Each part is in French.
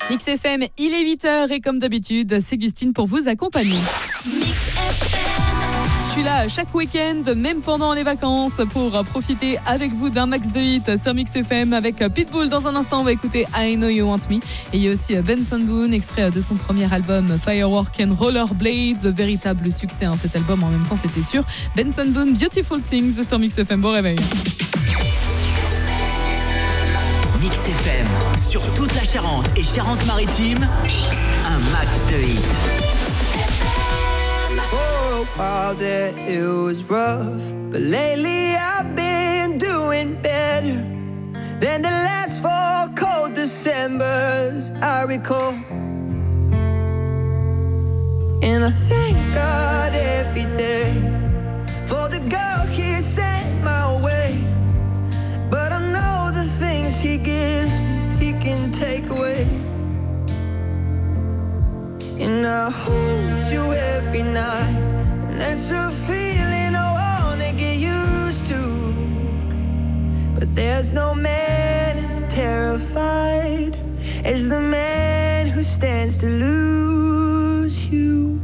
Mix FM, il est 8h et comme d'habitude, c'est Gustine pour vous accompagner. Je suis là chaque week-end, même pendant les vacances, pour profiter avec vous d'un max de hits sur Mix FM avec Pitbull. Dans un instant, on va écouter I Know You Want Me. Et il y a aussi Benson Boone, extrait de son premier album Firework and Rollerblades. Véritable succès, cet album, en même temps, c'était sûr. Benson Boone, Beautiful Things sur Mix FM. Bon réveil. Mix FM, sur toute la Charente et Charente-Maritime, un max de hits. For a while there it was rough, but lately I've been doing better than the last 4 cold Decembers I recall. And I thank God every day for the girl He sent my way. But I know the things He gives me, He can take away. And I hold you every night, and that's a feeling I wanna get used to. But there's no man as terrified as the man who stands to lose you.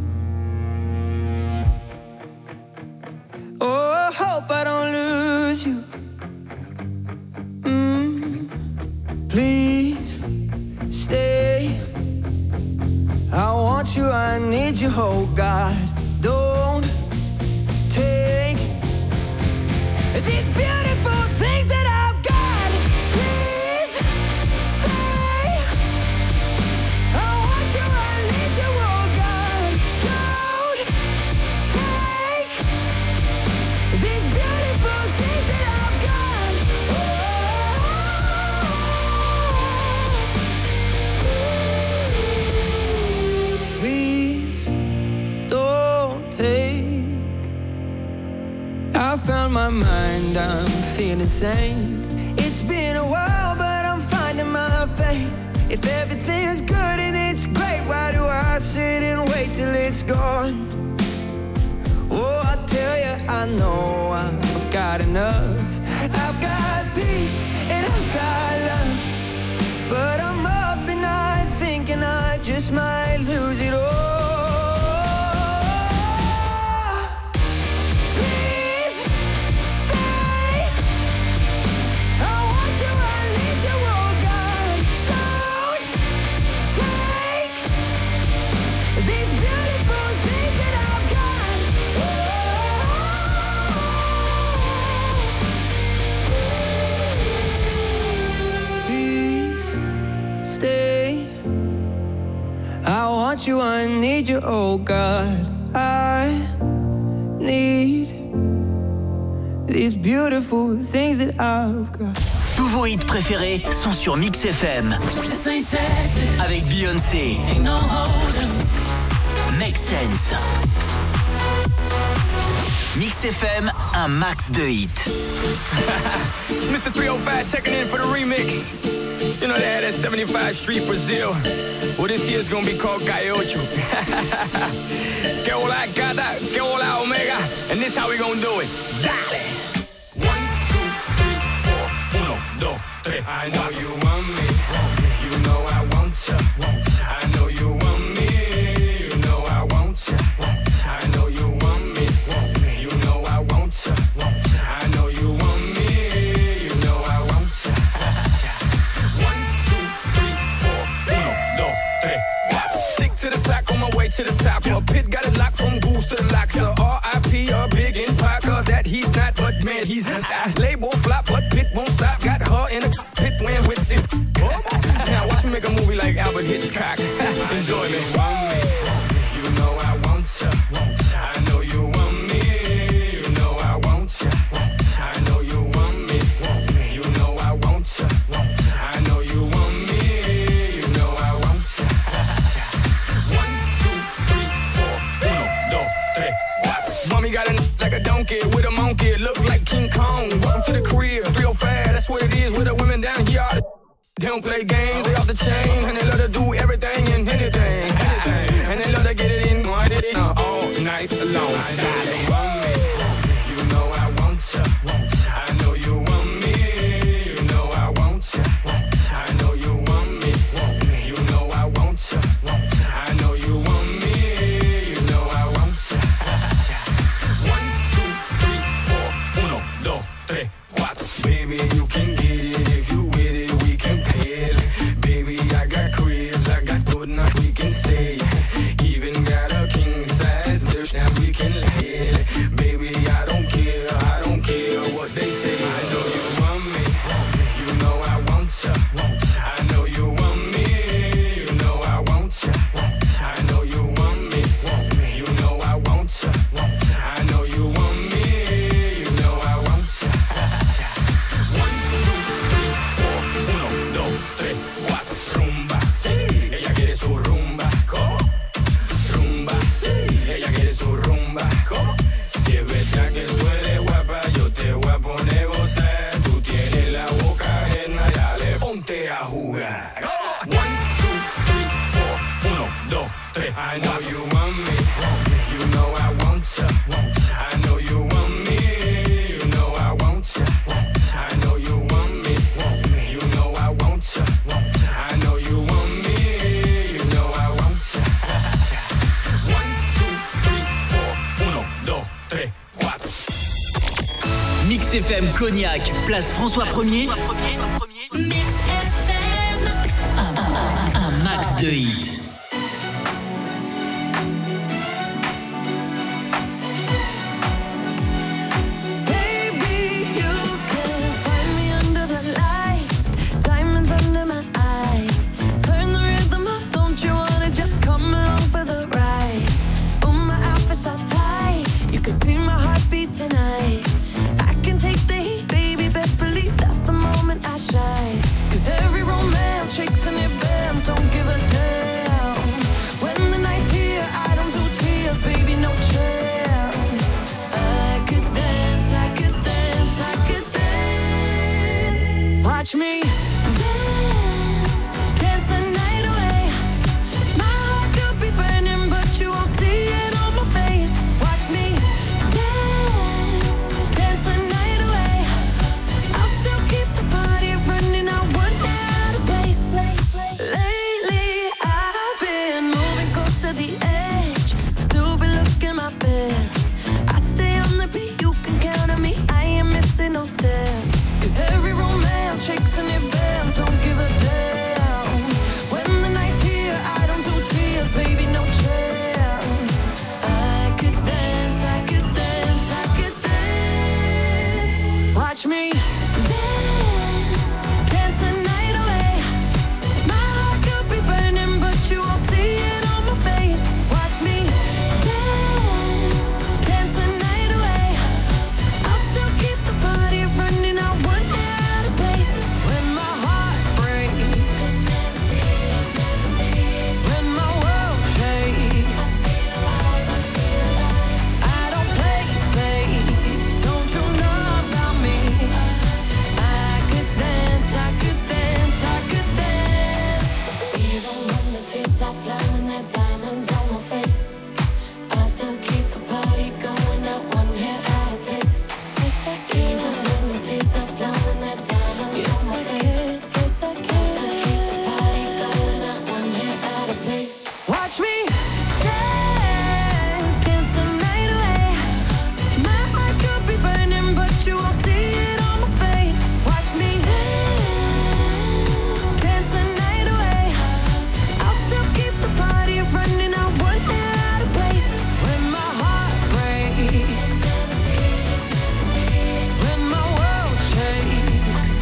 Oh, I hope I don't lose you. Please stay. I want you, I need you, oh God. Don't take these beautiful things that I've got. Please stay. I want you, I need you, oh God. Don't take these beautiful things that I've got. I found my mind, I'm feeling sane. It's been a while, but I'm finding my faith. If everything's good and it's great, why do I sit and wait till it's gone? Oh, I tell you, I know I've got enough. I've got peace and I've got love, but I'm up and I thinking I just might lose it all. I want you, I need you, oh God. I need these beautiful things that I've got. Tous vos hits préférés sont sur Mix FM. Avec Beyoncé. Make Sense. Mix FM, un max de hits. It's Mr. 305 checking in for the remix. You know they had that 75 Street Brazil. Well, this year's gonna be called Gaiocho. Que hola gata, que hola omega. And this how we gonna do it. Dale! 1, 2, 3, 4. 1, 2, 3. I know you want me. You know I want ya. I know you want me. You know I want ya. I know you want me. You know I want ya. I know you want me. You know I want ya. 1, 2, 3, 4. 1, 2, 3, 4. Stick to the top, on my way to the top. A pit got it locked from goose to the locks. R.I.P. a big impact. That he's not, but man, he's not. Label flop, but pit won't stop. Got her in a pit when with it. Now watch me make a movie like Albert Hitchcock. Enjoy me. You know I want ya. I know you want me. You know I want ya. I know you want me. You know I want ya. I know you want me. You know I want ya. 1, 2, 3, 4. 1, 2, 3, 4. Mommy got a like a donkey with a monkey. Look like King Kong. Welcome to the crib. 305. That's what it is with the women down here. They don't play games, they off the chain, and they love to do everything and anything. And they love to get it in all night long. You know I want ya. I know you want me. You know I want ya. I know you want me. You know I Mix FM Cognac, place François 1er. Mix FM. Un max de hits. Watch me dance, dance the night away. My heart could be burning, but you won't see it on my face. Watch me dance, dance the night away. I'll still keep the party running. I won't get out of place. Lately, I've been moving close to the edge. Still be looking my best. I stay on the beat, you can count on me. I ain't missing no steps. 'Cause every romance shakes and it bends, don't give a damn. When the night's here, I don't do tears, baby, no chance. I could dance, I could dance, I could dance. Watch me dance, dance the night away. My heart could be burning, but you won't see it on my face. Watch me dance, dance the night away. I'll still keep the party running. I won't get out of place. When my heart breaks, when my world shakes, I don't play safe. Don't you know about me? I could dance, I could dance, I could dance. Even when the tears are flowing, they're diamonds on my face. I still keep the party going, not one hair out of place. Yes, I can. Even when the tears are flowing, they're diamonds on my face. Yes, I can. I still keep the party going, not one hair out of place. Watch me dance, dance the night away. My heart could be burning, but you won't see it on my face. Watch me dance, dance the night away. I'll still keep the party running. I won't get out of place. When my heart breaks, when my world shakes,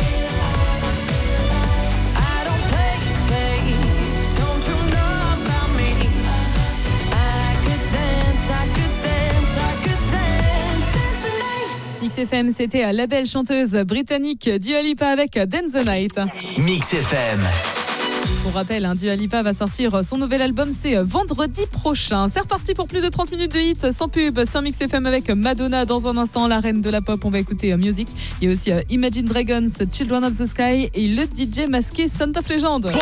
I don't play safe. Don't you know about me? I could dance, I could dance, I could dance, dance the night. XFM, c'était la belle chanteuse britannique Dua Lipa avec Dance the Night. Mix FM. Pour rappel, Dua Lipa va sortir son nouvel album, c'est vendredi prochain. C'est reparti pour plus de 30 minutes de hits sans pub sur Mix FM avec Madonna. Dans un instant, la reine de la pop, on va écouter Music. Il y a aussi Imagine Dragons, Children of the Sky et le DJ masqué Sound of Legend.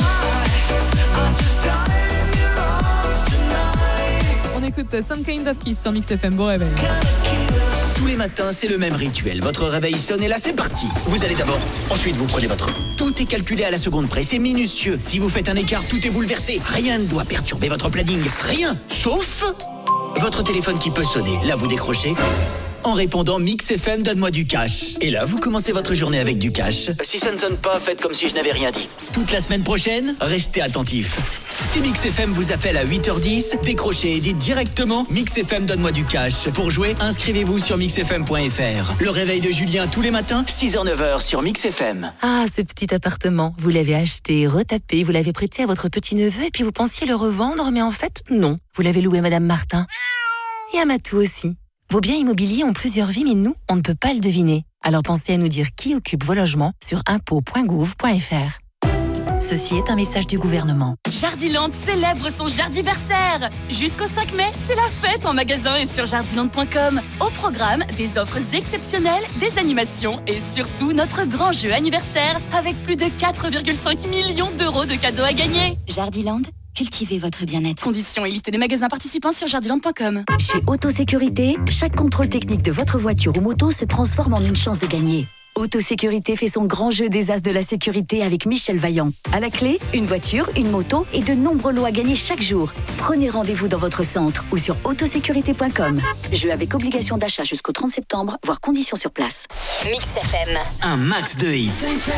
On écoute Some Kind of Kiss sur Mix FM. Bon réveil. Tous les matins, c'est le même rituel. Votre réveil sonne et là, c'est parti. Vous allez d'abord, ensuite vous prenez votre... Tout est calculé à la seconde près, c'est minutieux. Si vous faites un écart, tout est bouleversé. Rien ne doit perturber votre planning. Rien, sauf votre téléphone qui peut sonner. Là, vous décrochez. En répondant Mix FM, donne-moi du cash. Et là, vous commencez votre journée avec du cash. Si ça ne sonne pas, faites comme si je n'avais rien dit. Toute la semaine prochaine, restez attentifs. Si Mix FM vous appelle à 8h10, décrochez et dites directement Mix FM, donne-moi du cash. Pour jouer, inscrivez-vous sur mixfm.fr. Le réveil de Julien tous les matins, 6h-9h sur Mix FM. Ah, ce petit appartement, vous l'avez acheté, retapé, vous l'avez prêté à votre petit-neveu et puis vous pensiez le revendre, mais en fait, non. Vous l'avez loué à Madame Martin. Et à Matou aussi. Vos biens immobiliers ont plusieurs vies, mais nous, on ne peut pas le deviner. Alors pensez à nous dire qui occupe vos logements sur impôts.gouv.fr. Ceci est un message du gouvernement. Jardiland célèbre son jardiversaire. Jusqu'au 5 mai, c'est la fête en magasin et sur jardiland.com. Au programme, des offres exceptionnelles, des animations et surtout notre grand jeu anniversaire avec plus de 4,5 millions d'euros de cadeaux à gagner. Jardiland, cultivez votre bien-être. Conditions et liste des magasins participants sur jardiland.com. Chez Autosécurité, chaque contrôle technique de votre voiture ou moto se transforme en une chance de gagner. Autosécurité fait son grand jeu des as de la sécurité avec Michel Vaillant. À la clé, une voiture, une moto et de nombreux lots à gagner chaque jour. Prenez rendez-vous dans votre centre ou sur autosécurité.com. Jeu avec obligation d'achat jusqu'au 30 septembre, voire conditions sur place. Mix FM. Un max de hits.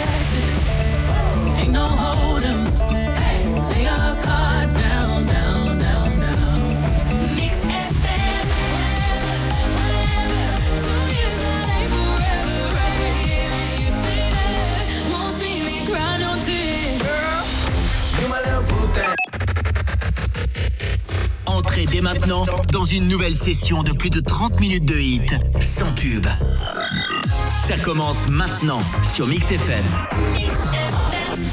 Entrez dès maintenant dans une nouvelle session de plus de 30 minutes de hits sans pub. Ça commence maintenant sur Mix FM. Mix FM.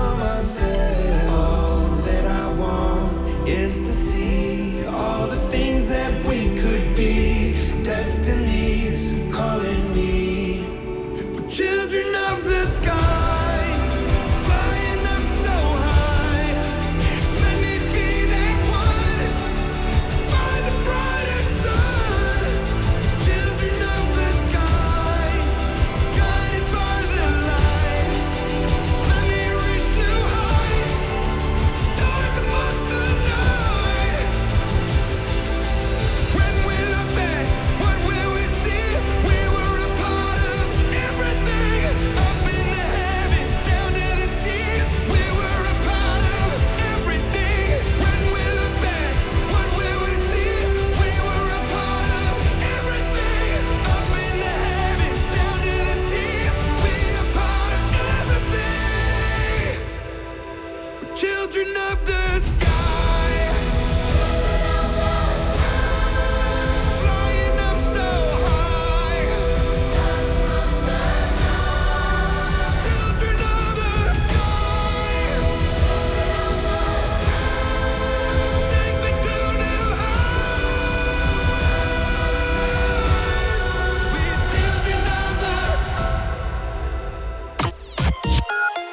Is to see all the things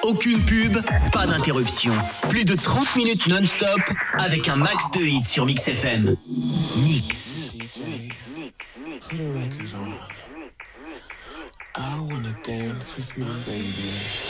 Aucune pub, pas d'interruption. Plus de 30 minutes non-stop avec un max de hits sur Mix FM. Mix. I wanna dance with my baby.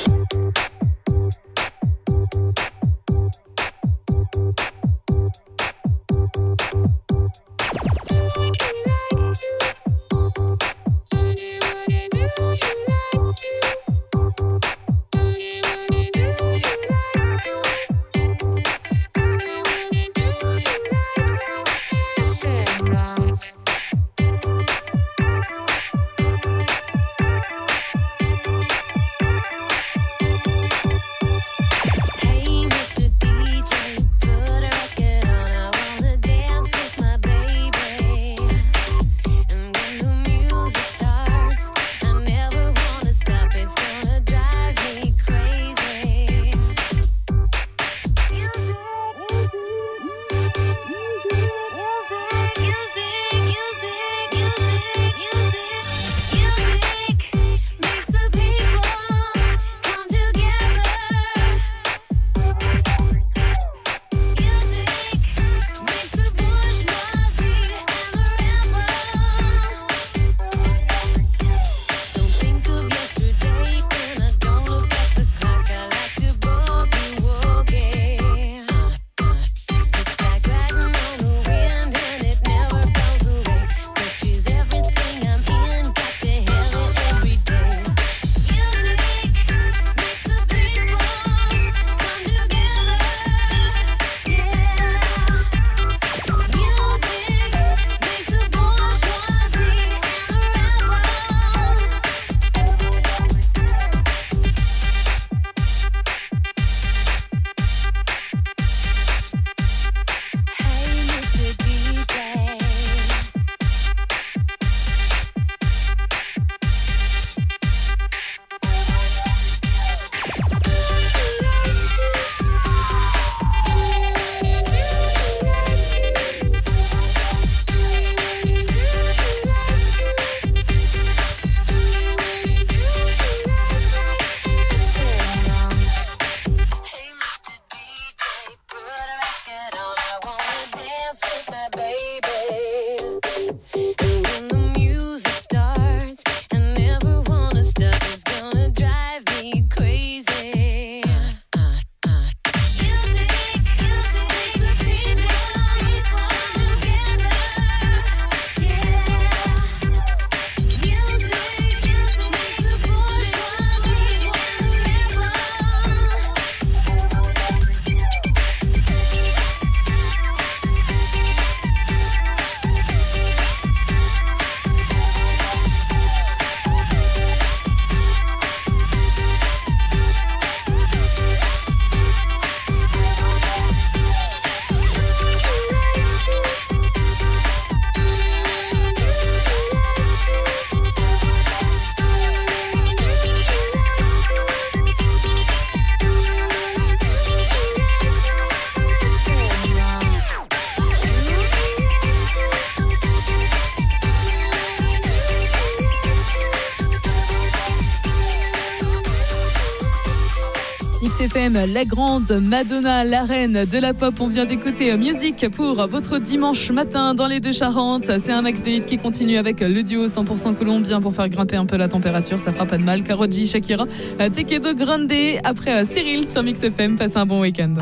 XFM, la grande Madonna, la reine de la pop. On vient d'écouter Music pour votre dimanche matin dans les Deux-Charentes. C'est un max de hits qui continue avec le duo 100% colombien pour faire grimper un peu la température. Ça fera pas de mal. Karol G, Shakira, Tequedo Grande. Après Cyril sur Mix FM. Passez un bon week-end.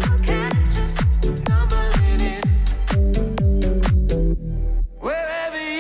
Wherever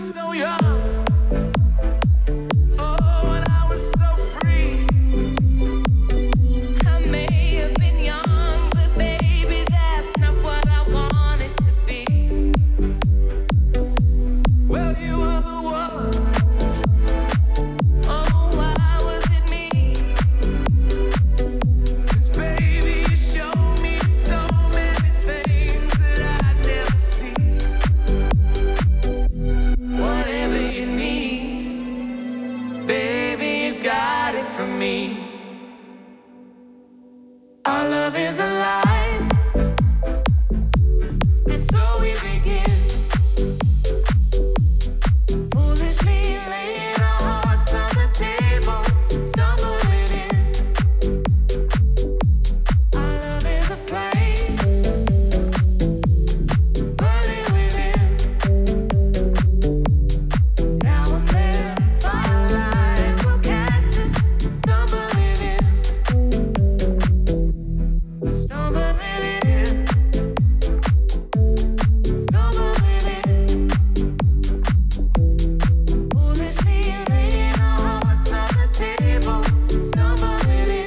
so young. Oh, when I was so free. I may have been young, but baby, that's not what I wanted to be. Well, you were the one. Oh, why was it me? 'Cause baby, you showed me so many things that I'd never see. Whatever you need, baby, you got it from me. Our love is alive, and so we begin. Foolishly laying our hearts on the table, stumbling in. Our love is a flame, burning within. Now and then, firelight will catch us, stumbling in. Stumbling in. Stumbling in. Foolishly laying our hearts on the table, stumbling in.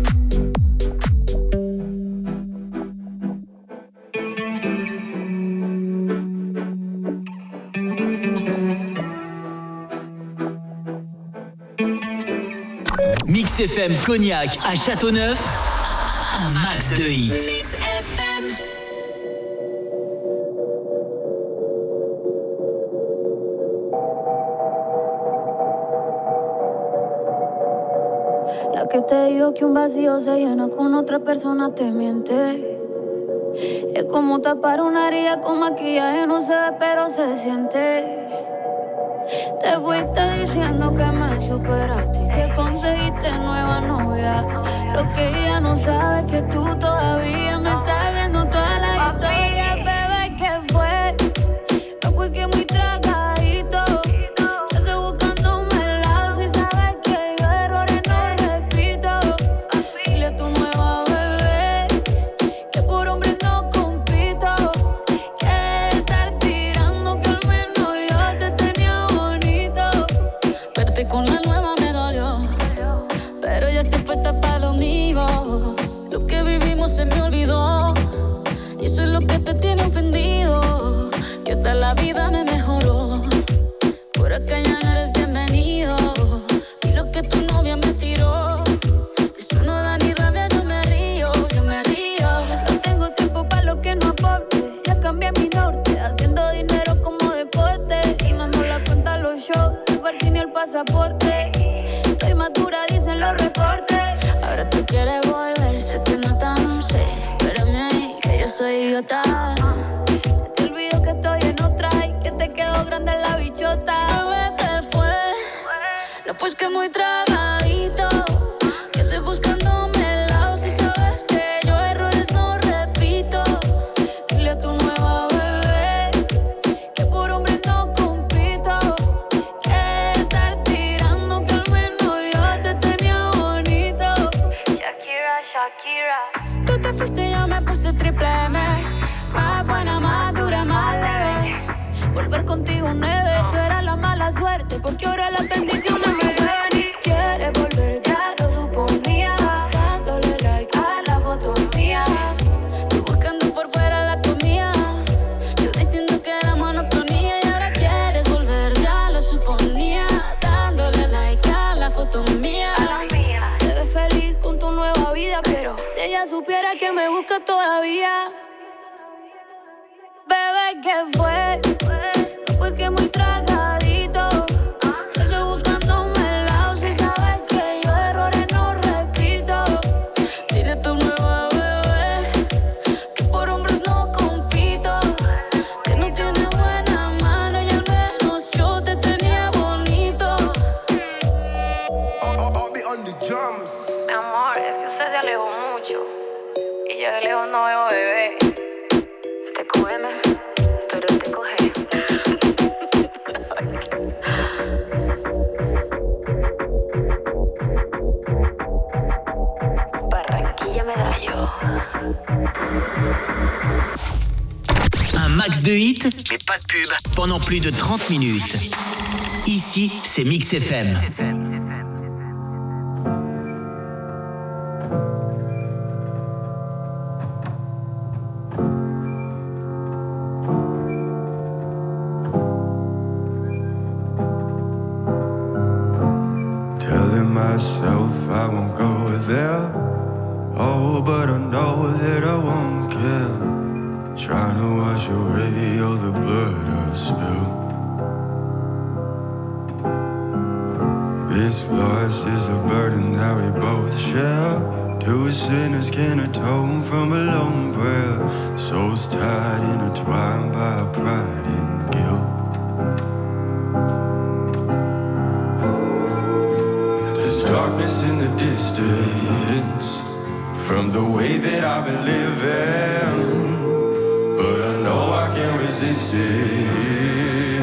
Mix FM Cognac à Châteauneuf, un max de hits. Mix FM. La que te dijo que un vacío se llena con otra persona te miente. Es como tapar una herida con maquillaje, no se ve pero se siente. Te fuiste diciendo que me superaste y que conseguiste nueva novia. Lo que ella no sabe es que tú todavía me estás viendo toda la historia. Bebé, ¿qué fue? No, pues que muy tragadito. Te estoy buscándome el lado si sabes que yo errores no repito. Dile a tu nueva bebé que por hombres no compito. Que estar tirando que al menos yo te tenía bonito. Verte con la nueva me dolió, pero ya estoy puesta para lo mío. Lo que vivimos se me olvidó y eso es lo que te tiene ofendido. Que hasta la vida me mejoró. Por acá ya no eres bienvenido. Y lo que tu novia me tiró, eso no da ni rabia, yo me río, yo me río. No tengo tiempo para lo que no aporte. Ya cambié mi norte, haciendo dinero como deporte. Y no nos la cuenta los shows, el parking ni el pasaporte. Estoy madura, dicen los reportes. Ahora tú quieres volver, sé que no tan sé. Espérame ahí, que yo soy idiota. Se te olvidó que estoy en otra y que te quedó grande la bichota. Bebé, ¿qué fue? No, pues que muy tragadito. Que estoy buscándome el lado si sabes que yo errores no repito. Dile a tu nueva bebé que por hombres no compito. Que estar tirando que al menos yo te tenía bonito. Shakira, Shakira. Tú te fuiste y yo me puse triple M. Más buena, más dura, más leve. Volver contigo nueve, tú eras la mala suerte, porque ahora las bendiciones me ven y quieres volver, ya lo suponía. Dándole like a la foto mía. Tú buscando por fuera la comida. Yo diciendo que era monotonía y ahora quieres volver, ya lo suponía. Dándole like a la foto mía. Te ves feliz con tu nueva vida, pero si ella supiera que me busca todavía. Bebé, ¿qué fue? No, pues que muy tragadito. Te estoy buscándome el lado si sabes que yo errores no repito. Dile a tu nueva bebé que por hombres no compito. Que no tiene buena mano y al menos yo te tenía bonito. Mi amor, es que usted se alejó mucho y yo de lejos no veo bebé. Te cógeme, pero te coge. Barranquilla Medallo. max de hits, mais pas de pub, pendant plus de 30 minutes. Ici, c'est Mix FM. Telling myself I won't go there. Oh, but I know that I won't care. Trying to wash away all the blood I've spilled. This loss is a burden that we both share. Two sinners can atone from a lone prayer. Souls tied, intertwined by pride and guilt. There's darkness in the distance from the way that I've been living, but I know I can't resist it.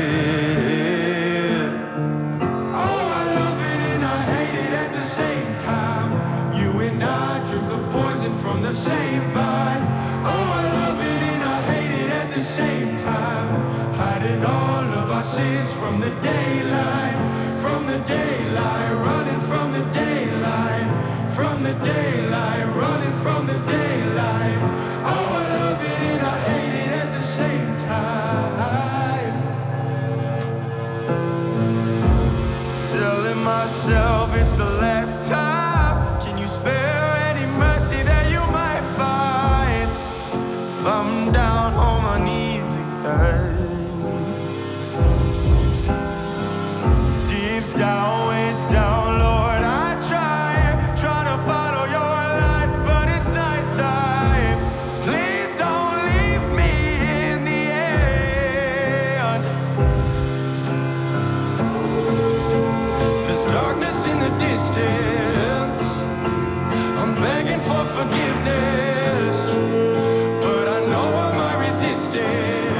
Oh, I love it and I hate it at the same time. You and I drink the poison from the same vine. Oh, I love it and I hate it at the same time. Hiding all of our sins from the daylight, from the daylight, running from the daylight, from the daylight, running from the daylight. Oh, I love it and I hate it at the same time. Telling myself it's the last time. Can you spare any mercy that you might find? If I'm down on my knees again, deep down, way down, Lord, I try to follow your light, but it's nighttime. Please don't leave me in the end. There's darkness in the distance. I'm begging for forgiveness, but I know I might resist it.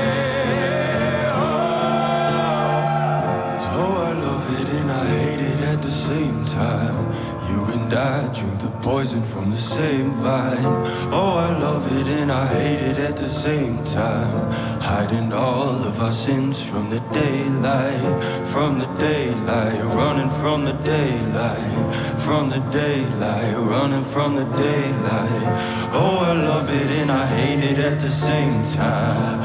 So I love it and I hate it at the same time. You and I drink the poison from the same vine. Oh, I love it and I hate it at the same time. Hiding all of our sins from the daylight, from the daylight, running from the daylight, from the daylight, running from the daylight. Oh, I love it and I hate it at the same time.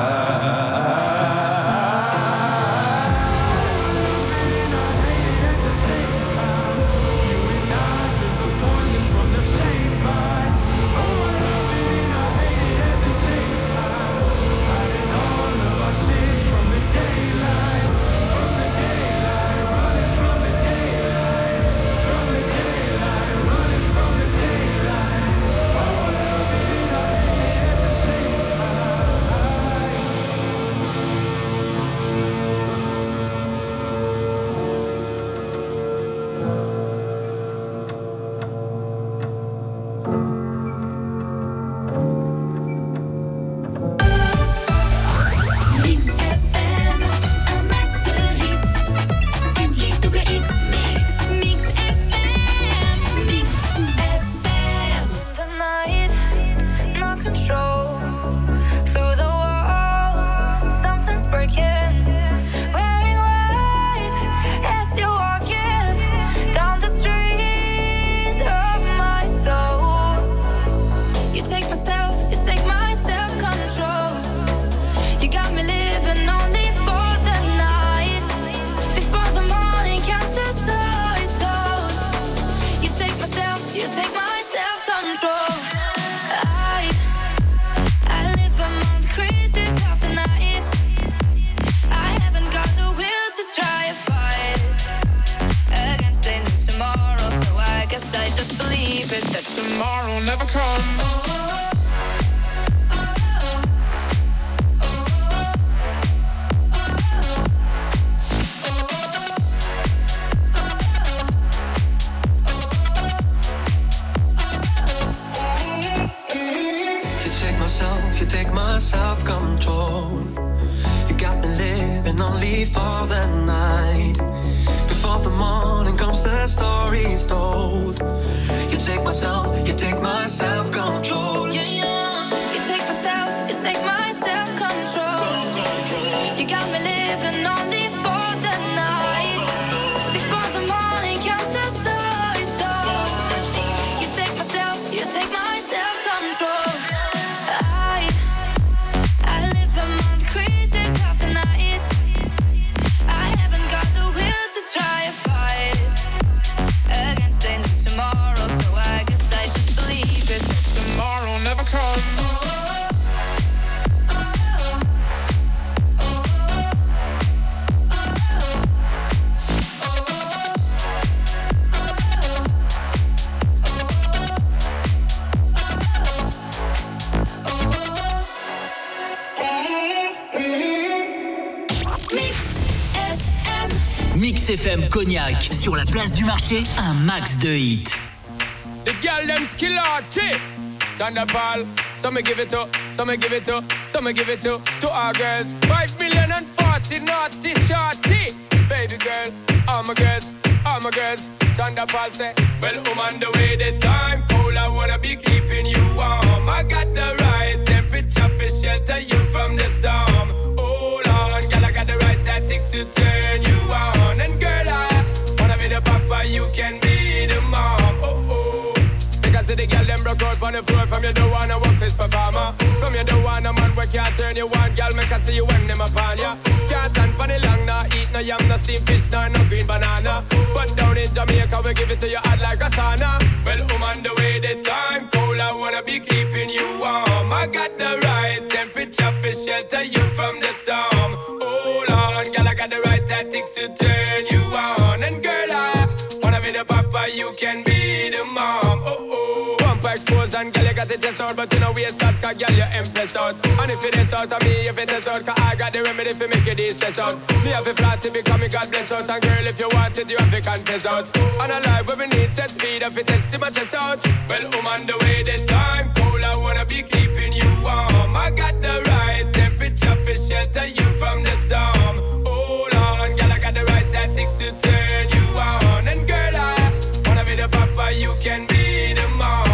Tomorrow never comes. You take my self-control. You got me living only for the night. Before the morning comes, the story's told. You take my self-control. Yeah, yeah. You take my self-control. You got me living only for the night. Before the morning comes, the story's told. You take my self-control. I live among the creatures of the night. I haven't got the will to try a fight against a new tomorrow, so I guess I just believe it. Tomorrow never comes. Mix FM Cognac, sur la place du marché, un max de hits. The girl them skill arty. Thunderball, some me give it to, some me give it to, some me give it to our girls. 5,040,000 naughty shorty. Baby girl, all my girls, all my girls. Thunderball say, well, I'm on the way, the time cold, I wanna be keeping you warm. I got the right temperature for shelter you from the storm. Hold on, girl, I got the right tactics to turn you on. And girl, I wanna be the papa, you can be the mom. Because the girl them broke out on the floor. From you don't wanna work this performer. From you don't wanna man where can't turn you on. Girl, make I see you when them upon ya. Can't stand for the long, nah eat no yam, no steamed fish, no green banana. But down in Jamaica we give it to you hot like a sauna. Well, I'm on the way, the time cold, I wanna be keeping you warm. I got the right temperature for shelter you from the storm. Hold on, girl, I got the right tactics to turn you on. And girl, I wanna be the papa, you can be the mom. Expose and girl, you got the chest out, but you know we start, cause girl, you impressed out. And if it is out of me, if it is out, cause I got the remedy for make it stress out. Me have a flat to become a God bless out. And girl, if you want it, you have to confess out. And a life where we need set speed, if it is to my chest out. Well, I'm on the way, the time cold, I wanna be keeping you warm. I got the right temperature for shelter you from the storm. Hold on, girl, I got the right tactics to turn you on. And girl, I wanna be the papa, you can be the mom.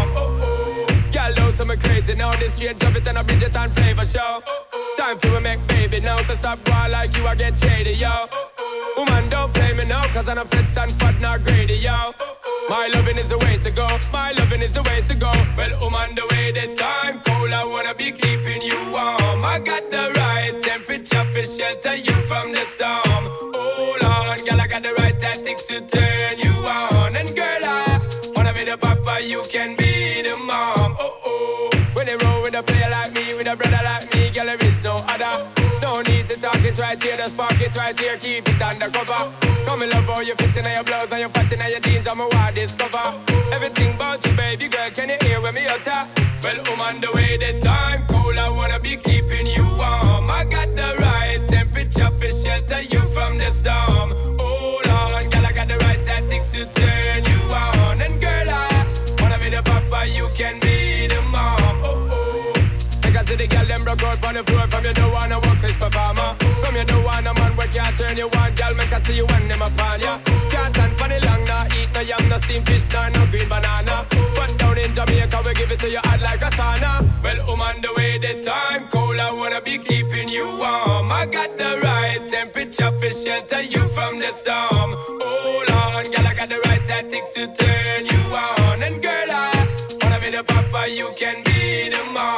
So me crazy now, this straight drop it and a Bridget and flavor show. Time for we make baby now, so stop going like you, I get shady, yo. Woman, don't play me now, cause I'm a fits and fat, not greedy, yo. My loving is the way to go, my loving is the way to go. Well, I'm on the way, the time cold, I wanna be keeping you warm. I got the right temperature for shelter you from the storm. Hold on, girl, I got the right tactics to turn you on. And girl, I wanna be the papa, you can be the mom. When they roll with a player like me, with a brother like me, girl, there is no other. No need to talk it right here, just spark it right here, keep it undercover. Come in love how you fit in your blouse and you fat in your jeans, I'm a wild discover. Everything about you, baby girl, can you hear when me utter? Well, I'm on the way, the time cold, I wanna be keeping you warm. I got the right temperature for shelter you from the storm. Hold on, girl, I got the right tactics to turn you on. And girl, I wanna be the papa, you can be the mom. Because the girl them broke out on the floor. From you don't wanna work this performer. From you don't wanna man where can't turn you on. Girl, make I see you when them upon ya. Can't stand for the long, nah eat no yam, no steamed fish, no green banana. But down in Jamaica we give it to you hot like a sauna. Well, I'm on the way, the time cold, I wanna be keeping you warm. I got the right temperature for shelter you from the storm. Hold on, girl, I got the right tactics to turn you on. And girl, I wanna be the papa, you can be the mom.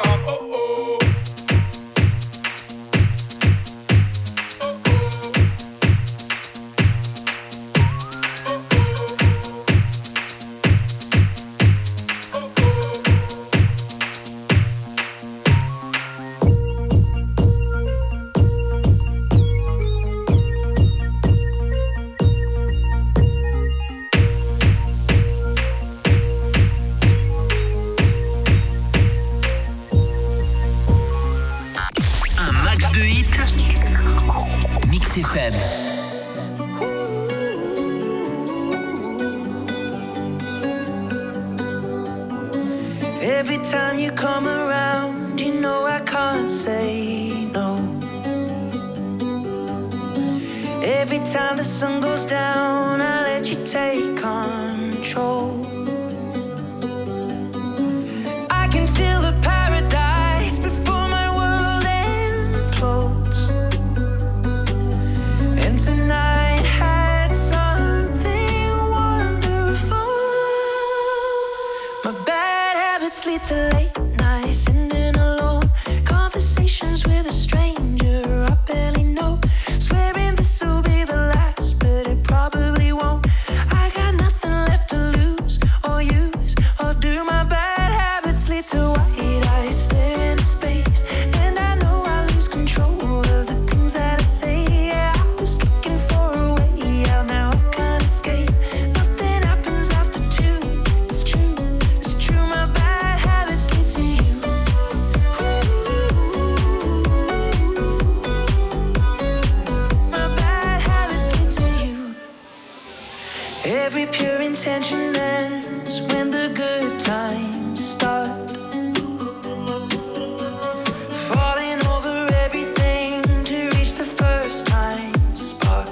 FM. Every time you come around, you know I can't say no. Every time the sun goes down, I let you take control. I can feel the paradise before my world implodes. to late nights, sitting alone. Conversations with a stranger I barely know. Swearing this will be the last, but it probably won't. I got nothing left to lose or use, or do my bad habits lead to white eyes stare into space? And I know I lose control of the things that I say. Yeah, I was looking for a way out, now I can't escape. Nothing happens after two. It's true, my bad habits lead to you. My bad habits lead to you. Every pure intention ends when the good times start. Falling over everything to reach the first time spark.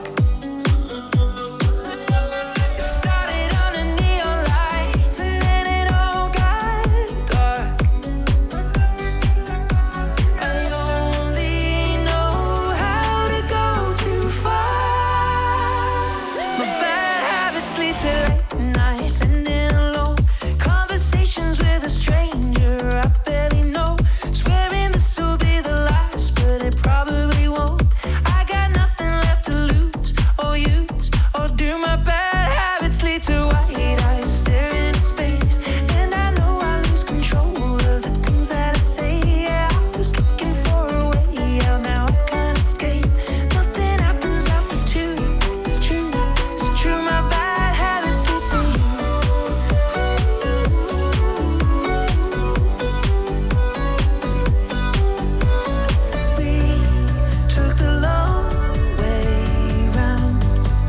It started under neon lights and then it all got dark. I only know how to go too far. My bad habits lead to late nights, sitting alone. Conversations with a stranger I barely know. Swearing this will be the last, but it probably won't. I got nothing left to lose or use, or do my bad habits lead to white eyes staring into space? And I know I lose control of the things that I say. Yeah, I was looking for a way out, now I can't escape. Nothing happens after two. It's true, my bad habits lead to you. We took the long way round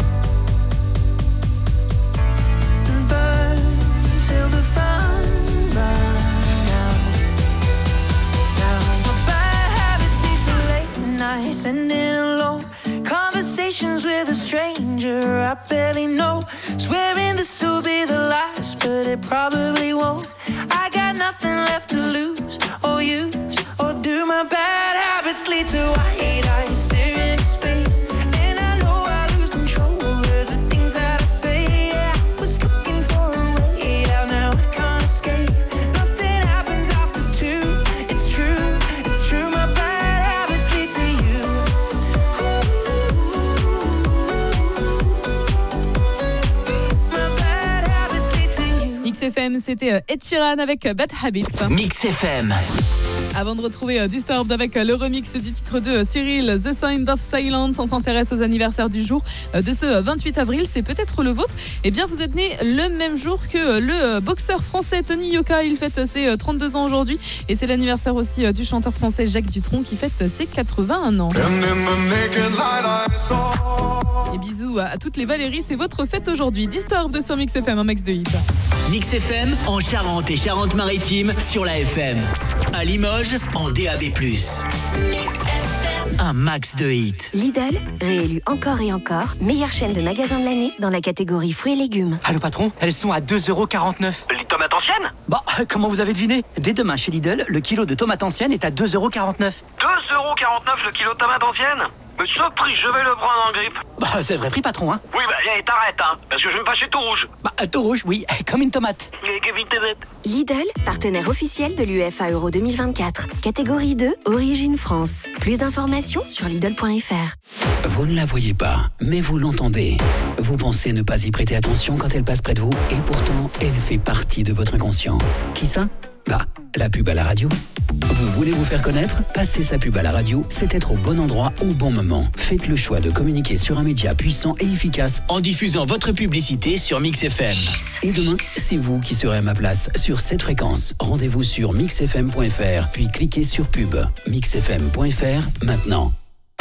and burned till the fun ran out. Now my bad habits lead to late nights, sitting alone. Conversations with a stranger I barely know. Swearing this will be the last, but it probably won't. I got nothing left to lose or use, or do my bad habits lead to white eyes staring into space? And I know I lose control of the things that I say. Yeah, I was looking for a way out, now I can't escape. Nothing happens after two. It's true, my bad habits lead to you. My bad habits lead to you. Mix FM, c'était Ed Sheeran avec Bad Habits. Mix FM. Avant de retrouver Disturbed avec le remix du titre de Cyril, The Sound of Silence, on s'intéresse aux anniversaires du jour de ce 28 avril. C'est peut-être le vôtre. Eh bien, vous êtes né le même jour que le boxeur français Tony Yoka. Il fête ses 32 ans aujourd'hui. Et c'est l'anniversaire aussi du chanteur français Jacques Dutronc qui fête ses 81 ans. Et bisous à toutes les Valérie, c'est votre fête aujourd'hui. Disturbed sur Mix FM, un max de hit. Mix FM en Charente et Charente-Maritime sur la FM. À Limoges en DAB+. Un max de hits. Lidl, réélu encore et encore, meilleure chaîne de magasins de l'année dans la catégorie fruits et légumes. Allô patron, elles sont à 2,49 €. Les tomates anciennes ? Bah, comment vous avez deviné ? Dès demain chez Lidl, le kilo de tomates anciennes est à 2,49 €. 2,49 € le kilo de tomates anciennes ? Mais ce prix, je vais le prendre en grippe. Bah, c'est le vrai prix patron, hein. Oui, bah, viens, t'arrêtes, hein, parce que je vais me fâcher tout rouge. Bah, tout rouge, oui, comme une tomate. Lidl, partenaire officiel de l'UEFA Euro 2024. Catégorie 2, Origine France. Plus d'informations sur Lidl.fr. Vous ne la voyez pas, mais vous l'entendez. Vous pensez ne pas y prêter attention quand elle passe près de vous, et pourtant, elle fait partie de votre inconscient. Qui ça ? Bah, la pub à la radio. Vous voulez vous faire connaître ? Passer sa pub à la radio, c'est être au bon endroit au bon moment. Faites le choix de communiquer sur un média puissant et efficace en diffusant votre publicité sur Mix FM. Et demain, c'est vous qui serez à ma place sur cette fréquence. Rendez-vous sur mixfm.fr, puis cliquez sur pub. mixfm.fr, maintenant.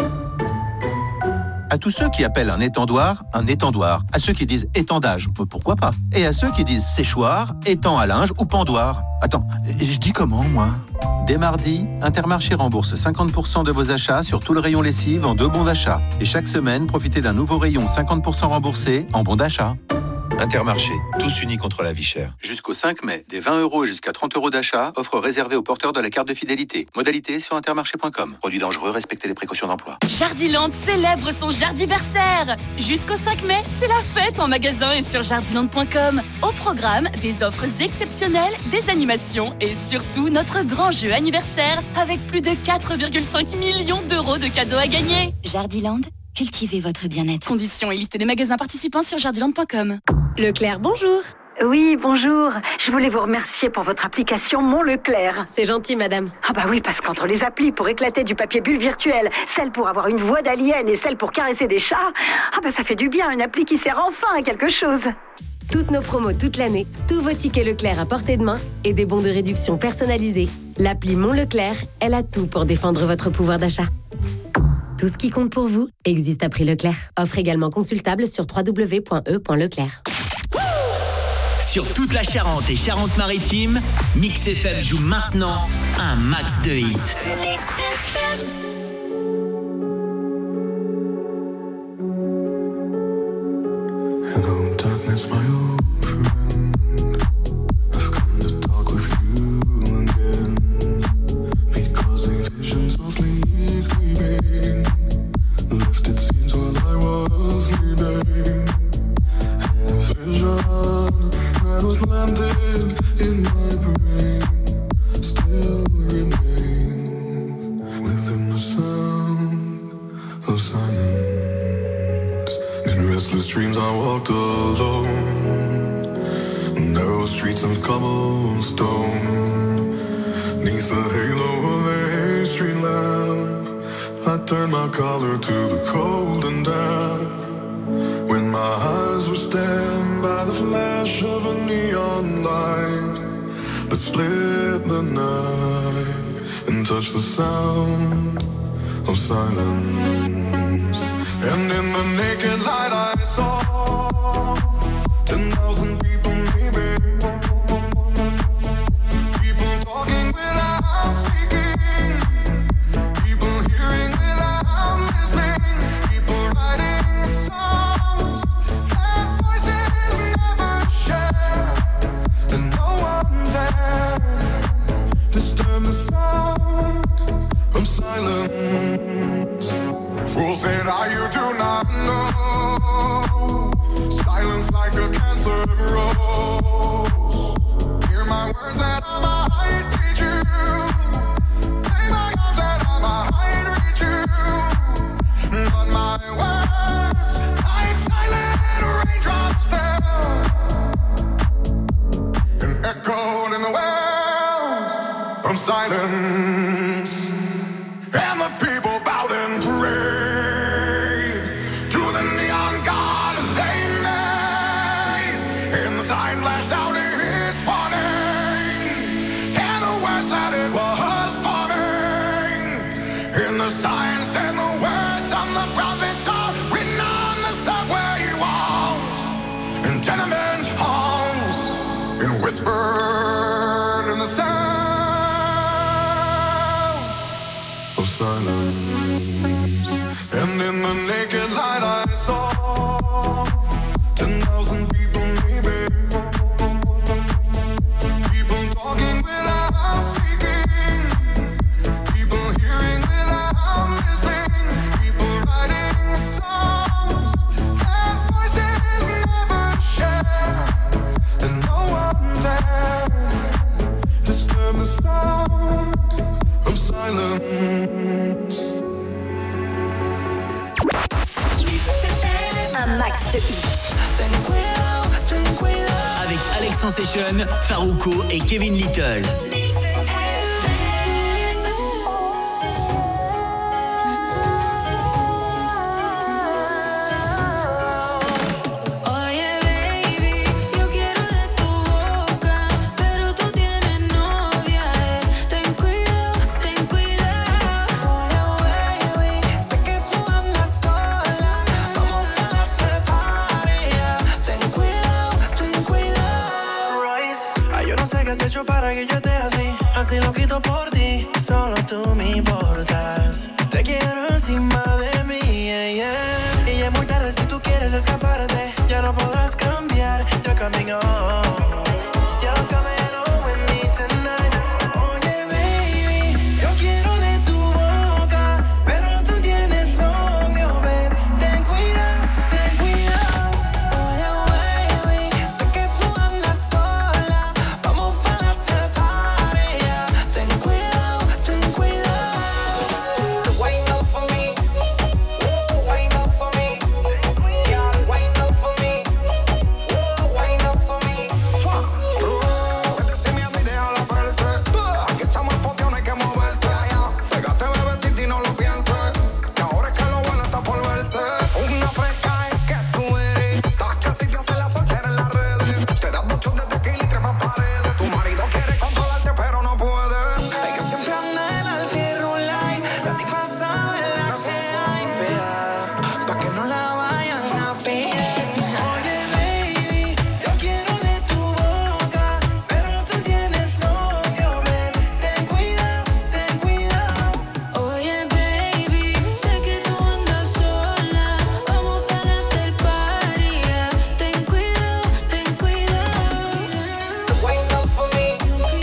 À tous ceux qui appellent un étendoir. À ceux qui disent étendage, pourquoi pas. Et à ceux qui disent séchoir, étang à linge ou pendoir. Attends, je dis comment, moi ? Dès mardi, Intermarché rembourse 50% de vos achats sur tout le rayon lessive en 2 bons d'achat. Et chaque semaine, profitez d'un nouveau rayon 50% remboursé en bons d'achat. Intermarché, tous unis contre la vie chère. Jusqu'au 5 mai, des 20 € et jusqu'à 30 € d'achat, offre réservée aux porteurs de la carte de fidélité. Modalité sur intermarché.com. Produit dangereux, respectez les précautions d'emploi. Jardiland célèbre son jardiversaire. Jusqu'au 5 mai, c'est la fête en magasin et sur jardiland.com. Au programme, des offres exceptionnelles, des animations et surtout notre grand jeu anniversaire avec plus de 4,5 millions d'euros de cadeaux à gagner. Jardiland, cultivez votre bien-être. Conditions et liste des magasins participants sur jardiland.com. Leclerc, bonjour. Oui, bonjour. Je voulais vous remercier pour votre application Mon Leclerc. C'est gentil, madame. Ah bah oui, parce qu'entre les applis pour éclater du papier bulle virtuel, celle pour avoir une voix d'alien et celle pour caresser des chats, ah bah ça fait du bien, une appli qui sert enfin à quelque chose. Toutes nos promos toute l'année, tous vos tickets Leclerc à portée de main et des bons de réduction personnalisés. L'appli Mon Leclerc, elle a tout pour défendre votre pouvoir d'achat. Tout ce qui compte pour vous existe à prix Leclerc. Offre également consultable sur www.e.leclerc. Sur toute la Charente et Charente-Maritime, Mix FM joue maintenant un max de hits. Mix FM. Hello, darkness, my old friend. I've come to talk with you again. Because a vision softly creeping lifted scenes while I was sleeping. And the vision that was planted in my brain still remains within the sound of silence. In restless dreams I walked alone, narrow streets of cobblestone. Neath the halo of a street lamp, I turned my collar to the cold and damp. When my eyes were stabbed by the flash of a neon light that split the night and touched the sound of silence. And in the naked light I saw 10,000 people maybe, people talking without speaking, people hearing without listening, people writing songs that voices never share, and no one dared disturb the sound of silence. Fool said, you do not know. Silence like a cancer grows. Hear my words that I might teach you. Play my arms that I might reach you. But my words, like silent raindrops fell and echoed in the wells of silence. And the people bowed and prayed to the neon god they made. And the sign flashed out its warning, and the words that it was forming. And the sign said the words of the prophets are written on the subway walls and tenement halls, and whispered in the sound of silence. And in the naked light I saw 10,000 people maybe, people talking without speaking, people hearing without listening, people writing songs that voices never share, and no one dared disturb the sound of silence. Un max de hits. Avec Alex Sensation, Farouko et Kevin Little. Oye, baby, yo quiero de tu boca, pero tú tienes novia, ten cuidado, ten cuidado. Oye, baby, sé que tú andas sola, vamos pa' la preparia, ten cuidado, ten cuidado. Ay, yo no sé qué has hecho para que yo esté así, así lo quito por ti, solo tú me importas. Te quiero encima de mí, yeah, yeah. Y ya es muy tarde si tú quieres escaparte, ya no podrás cambiar. coming home. You're coming home with me tonight. Oye, baby, yo quiero de tu boca, pero tú tienes novio, baby. Ten cuidado, ten cuidado. Oye, baby, sé que tú andas sola. Vamos para la party, yeah. Ten cuidado, ten cuidado. Wait up for me. Wait up for me. Yeah, wait up for me. Wait up for me. Vete sin miedo y déjala verse. Aquí estamos poteados, no hay que moverse. Pégate, bebecita, y no lo pienses. Que ahora es que lo bueno está por verse. Una fresca es que tú eres. Estás casi te hace la soltera en las redes. Te das mucho de tequila y trepas paredes. Tu marido quiere controlarte, pero no puede. Ella siempre anda en altirulay. La tipa sabe la que hay fea, pa' que no la vayan a pillar. Oye, baby, yo quiero de tu boca, pero tú tienes novio, baby. Ten cuidado, ten cuidado. Oye, baby, sé que tú andas sola. Vamos para el after party, yeah. Ten cuidado, ten cuidado. Wait up for me.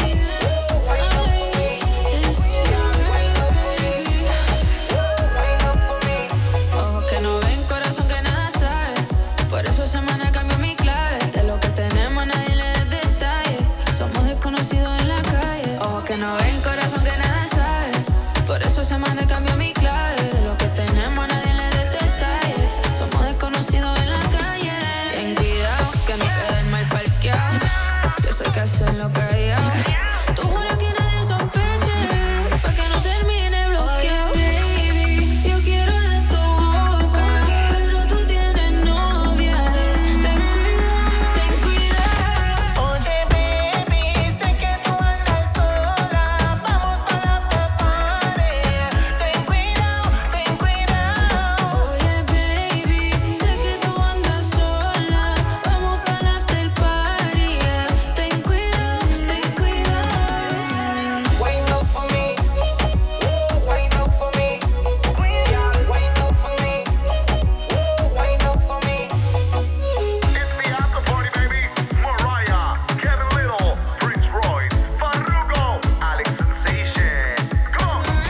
Ojos que no ven, corazón que nada sabe. Por eso semana cambió mi clave. De lo que tenemos nadie le da detalle. Somos desconocidos en la calle. Ojos que no ven, corazón que nada sabe. Por eso semana cambió mi clave. De lo que tenemos nadie le da detalle. Somos desconocidos en la calle. Ten cuidado que no queden mal parqueados. Yo sé que hacen lo callado. Tú juras que nadie sospeche, pa' que no termine bloqueado. Baby, yo quiero de tu boca, pero tú tienes novia. Ten cuidado, ten cuidado. Oye, baby, sé que tú andas sola. Vamos para la after party. Ten cuidado, ten cuidado. Oye, baby, sé que tú andas sola. Vamos para la after party. Ten cuidado, ten cuidado. Wait up for me. Wait up for me. Yeah, wait up for me. Wait up for me. It's the after party, baby. Mariah, Kevin Little, Prince Royce, Farruko, Alex Sensation. Come on.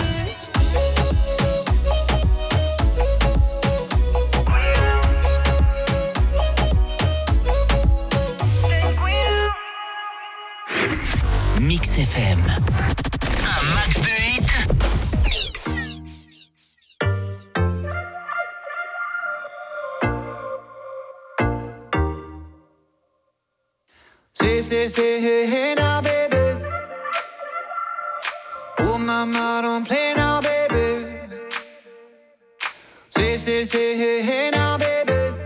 Mix FM. Un max de hits. Say, hey, hey, now, baby. Oh, mama, don't play now, baby. Say, hey, hey, now, baby.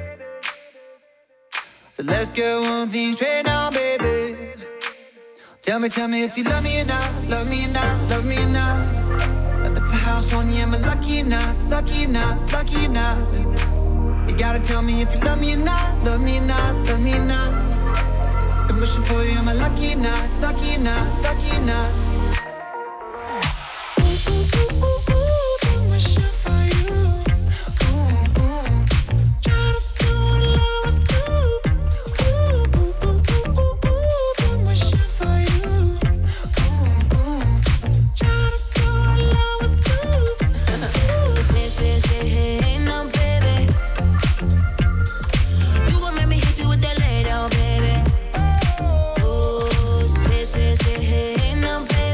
So let's get one thing straight now, baby. Tell me if you love me or not, love me or not, love me or not. At the house on you, am I lucky or not, lucky or not, lucky or not? You gotta tell me if you love me or not, love me or not, love me or not. Been wishing for you, am I lucky or not, lucky or not, lucky or not? Been wishing for you. Try to do what lovers do. Been wishing for you. Try to do what lovers do. Say, hey, no, baby. You gon' make me hit you with that lay down, baby. Say, hey, no, baby.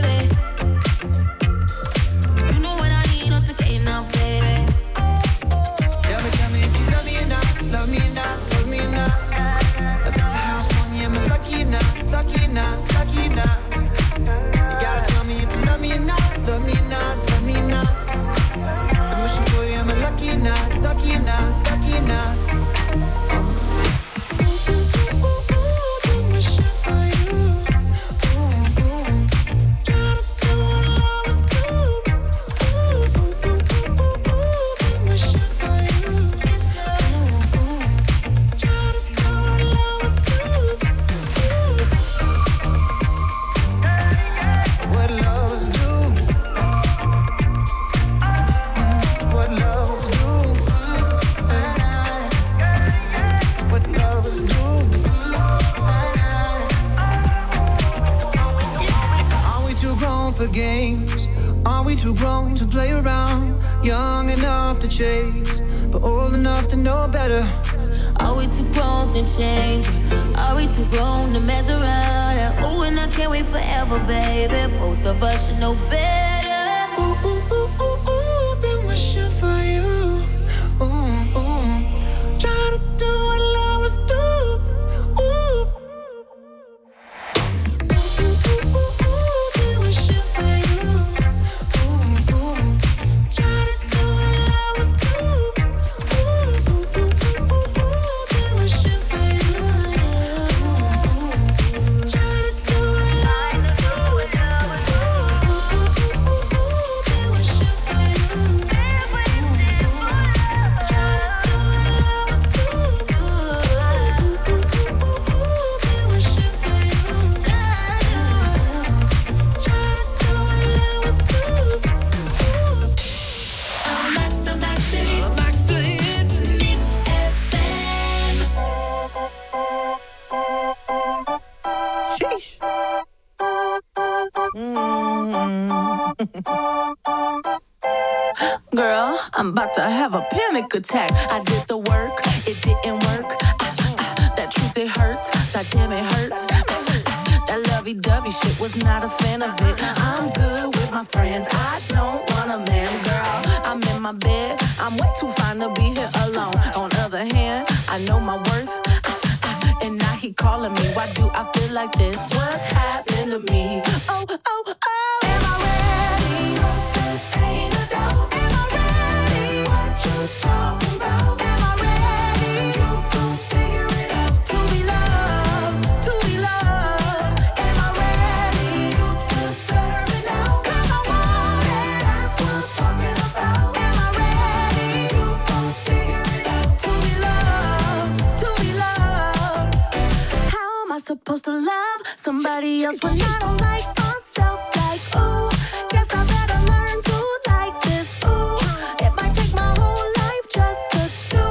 know better. Are we too grown to change? Are we too grown to mess around? Ooh, and I can't wait forever, baby. Both of us should know better. Ooh, ooh, ooh, ooh, ooh, been wishing for you. Ooh, ooh. Try to do what lovers do. Ooh. Girl, I'm about to have a panic attack. I did the work, it didn't work. That truth, it hurts. That damn, it hurts. That lovey-dovey shit, was not a fan of it. I'm good with my friends. I don't want a man, girl. I'm in my bed. I'm way too fine to be here alone. On the other hand, I know my worth. And now he calling me. Why do I feel like this? What's happening to me? Oh, oh, oh. Am I ready? Ain't a doubt. Am I ready? What you talking about? Am I ready? You gon' figure it out. To be loved, to be loved. Am I ready? You deserve it now. 'Cause I want it. That's what I'm talking about. Am I ready? You gon' figure it out. To be loved, to be loved. How am I supposed to love somebody else when I don't like myself? Like, ooh, guess I better learn to like this. Ooh, it might take my whole life just to do.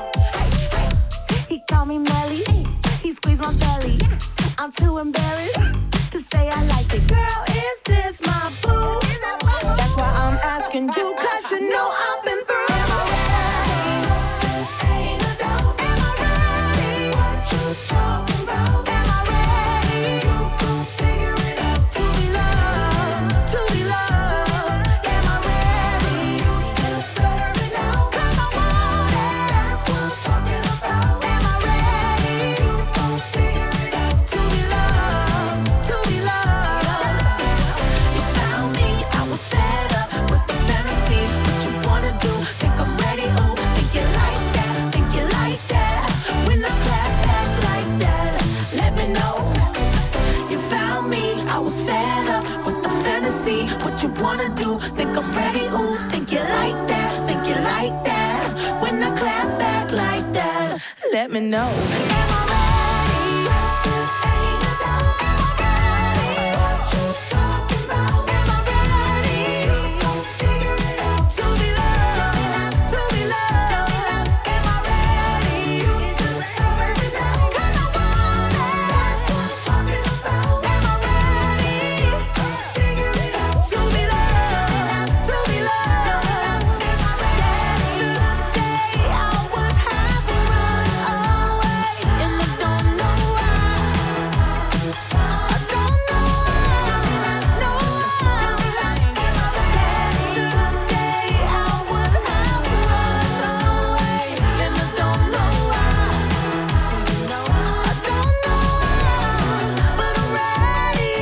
He called me Melly, he squeezed my belly. I'm too embarrassed to say I like it. Girl, is this my boo? That's why I'm asking you, 'cause you know I've been through. Am I ready? Ain't a doubt. Am I ready? What you talking about? Am I ready? You gon' figure it out. To be loved, to be loved. Am I ready? You deserve it now. 'Cause I want it. That's what I'm talking about. Am I ready? You gon' figure it out. To be loved, to be loved. You found me, I was fed up with the fantasy. What you wanna do? Think I'm ready? Ooh, think you like that? Think you like that? When I clap back like that, let me know. You found me, I was fed up with the fantasy. What you wanna do? Think I'm ready? Ooh, think you like that? Think you like that? When I clap back like that, let me know. Am I ready? Ain't a doubt. Am I ready? What you talking about? Am I ready? You gon' figure it out. To be loved, to be loved. Am I ready? You deserve it now. 'Cause I want it. That's what I'm talking about. Am I ready? Figure it out. To be loved, to be loved. Yesterday I would have run away, and I don't know why. I don't know why. No why. Yesterday I would have run away, and I don't know why. I don't know why, but I'm ready.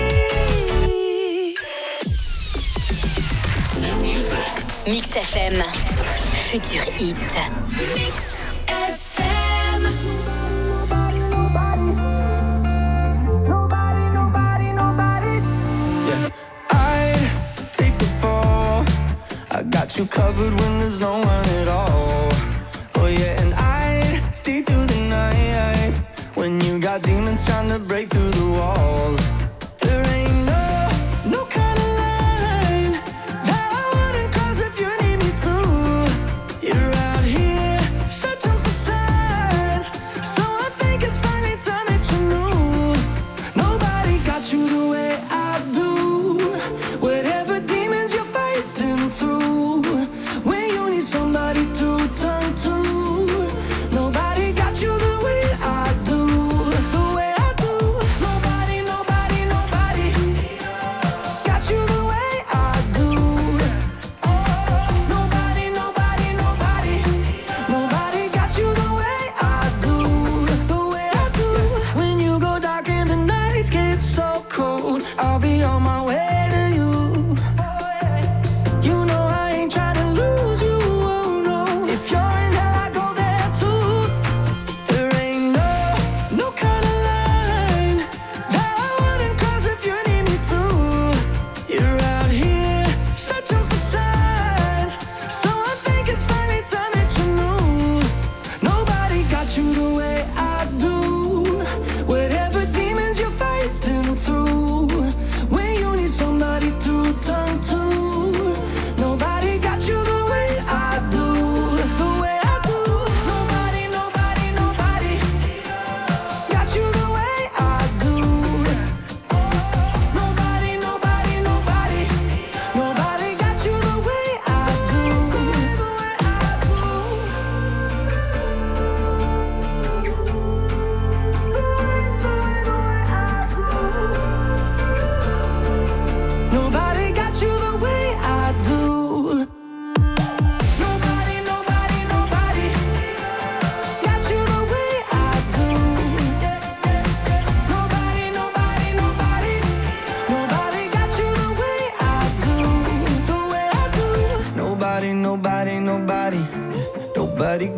Mix FM. Futur Hit. Mix FM. I'd take the fall. I got you covered when there's no one at all. Oh yeah, and I'd stay through the night when you got demons trying to break through the walls. There ain't no kind of line that I wouldn't cross if you need me to. You're out here searching for signs, so I think it's finally time that you knew. Nobody got you the way I do. Whatever demons you're fighting through, when you need somebody to turn to,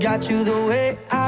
got you the way I